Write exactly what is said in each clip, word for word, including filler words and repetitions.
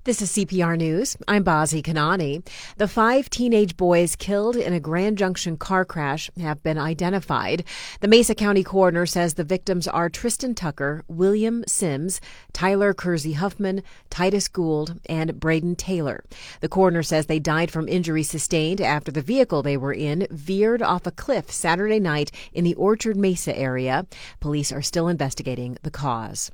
This is C P R News. I'm Bazi Kanani. The five teenage boys killed in a Grand Junction car crash have been identified. The Mesa County coroner says the victims are Tristan Tucker, William Sims, Tyler Kersey Huffman, Titus Gould, and Braden Taylor. The coroner says they died from injuries sustained after the vehicle they were in veered off a cliff Saturday night in the Orchard Mesa area. Police are still investigating the cause.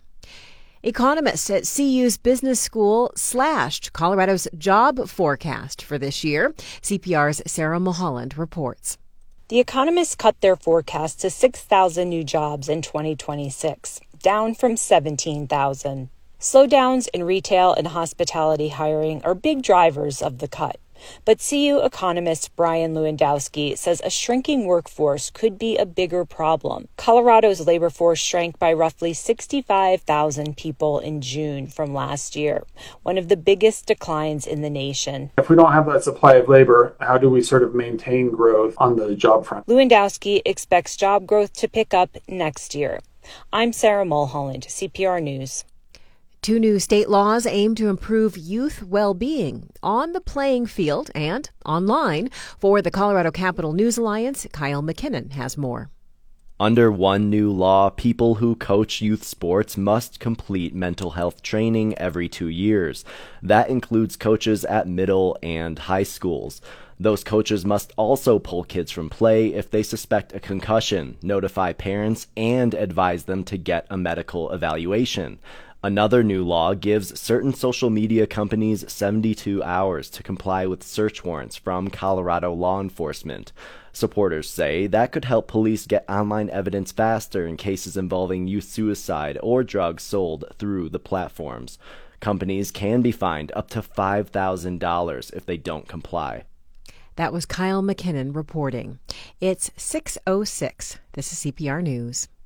Economists at C U's business school slashed Colorado's job forecast for this year. C P R's Sarah Mulholland reports. The economists cut their forecast to six thousand new jobs in twenty twenty-six, down from seventeen thousand. Slowdowns in retail and hospitality hiring are big drivers of the cut. But C U economist Brian Lewandowski says a shrinking workforce could be a bigger problem. Colorado's labor force shrank by roughly sixty-five thousand people in June from last year, one of the biggest declines in the nation. If we don't have that supply of labor, how do we sort of maintain growth on the job front? Lewandowski expects job growth to pick up next year. I'm Sarah Mulholland, C P R News. Two new state laws aim to improve youth well-being on the playing field and online. For the Colorado Capital News Alliance, Kyle McKinnon has more. Under one new law, people who coach youth sports must complete mental health training every two years. That includes coaches at middle and high schools. Those coaches must also pull kids from play if they suspect a concussion, notify parents, and advise them to get a medical evaluation. Another new law gives certain social media companies seventy-two hours to comply with search warrants from Colorado law enforcement. Supporters say that could help police get online evidence faster in cases involving youth suicide or drugs sold through the platforms. Companies can be fined up to five thousand dollars if they don't comply. That was Kyle McKinnon reporting. It's six oh six. This is C P R News.